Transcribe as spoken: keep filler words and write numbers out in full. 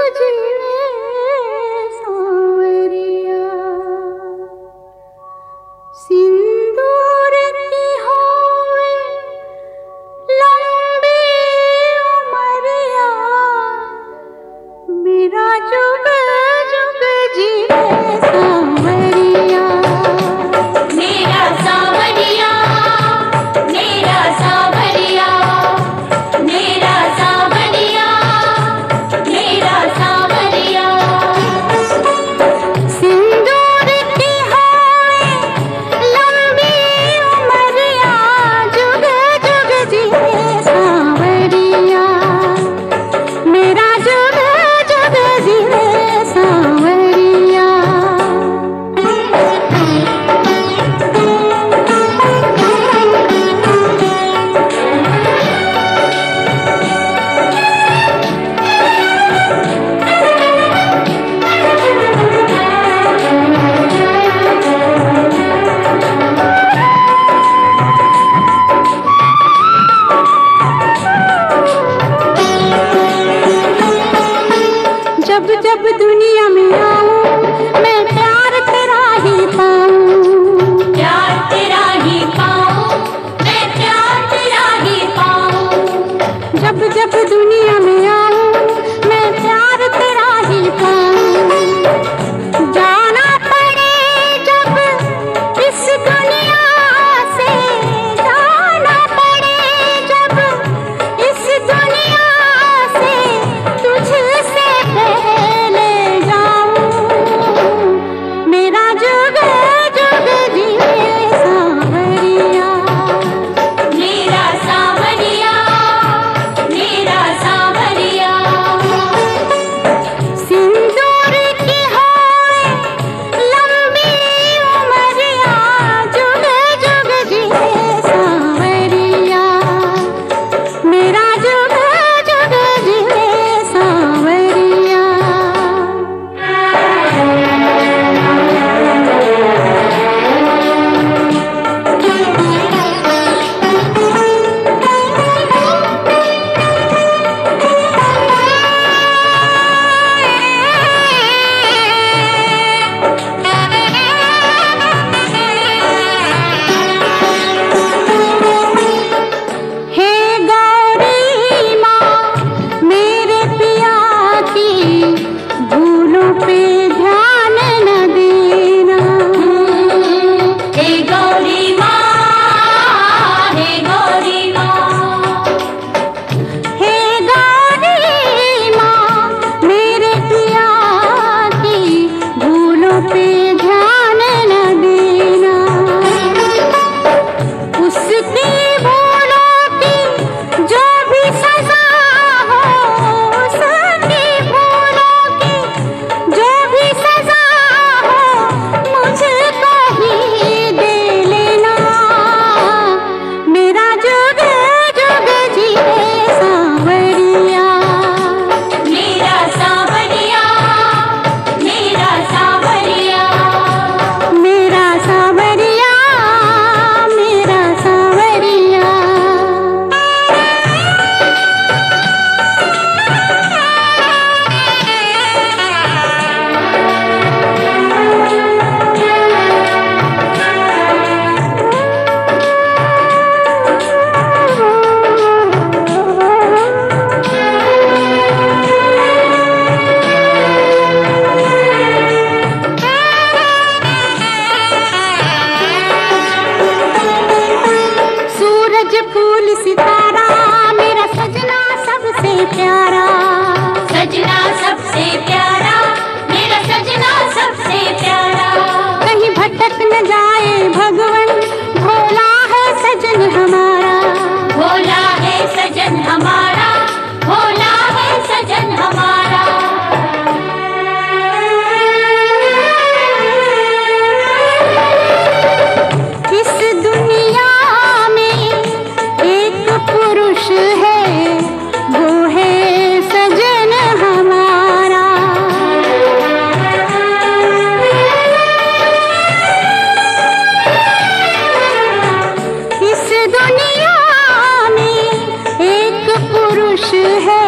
जीवे सांवरिया। सिंदूर की होवे लंबी उमरिया, मेरा जुग जुग जीवे सांवरिया। मेरा सांवरिया, मेरा सांवरिया, मेरा सांवरिया, मेरा सांवरिया। सिंदूर की होवे लंबी उमरिया, जुग जुग जीवे सांवरिया, मेरा जुग जुग जीवे सांवरिया। जब जब दुनिया में आऊं मैं प्यार तेरा ही पाऊं। प्यार तेरा ही पाऊं, मैं प्यार तेरा ही पाऊं। जब जब दुनिया में आऊं मैं प्यार तेरा ही पाऊं। जाना पड़े जब इस दुनिया से, जाना पड़े जब इस दुनिया से, तुझसे पहले जाऊं, मेरा जुग जुग जीवे सांवरिया। मेरा सांवरिया, मेरा सांवरिया। सिंदूर की होवे लंबी उमरिया, जुग जुग जीवे सांवरिया, मेरा जुग जुग जीवे सांवरिया। हे गौरी माँ मेरे पिया की भूलों पे ध्यान न देना। हे गौरी माँ, हे गौरी माँ, हे गौरी माँ मेरे पिया की भूलों पे ध्यान न देना। उसकी भूलों की जो भी सजा हो, उसकी भूलों की जो भी सजा हो, मुझको ही दे लेना, मेरा जुग जुग जीवे सांवरिया। मेरा सांवरिया, मेरा सांवरिया। मेरा सांवरिया, मेरा सांवरिया। सूरज फूल सितारा मेरा सजना सबसे प्यारा। सजना सबसे प्यारा, मेरा सजना सबसे प्यारा। कहीं भटक न जाए भगवन, भोला है सजन हमारा। भोला है सजन हमारा, भोला है सजन हमारा। इस दुनिया में एक पुरुष है, वो है सजन हमारा। इस दुनिया में एक पुरुष है,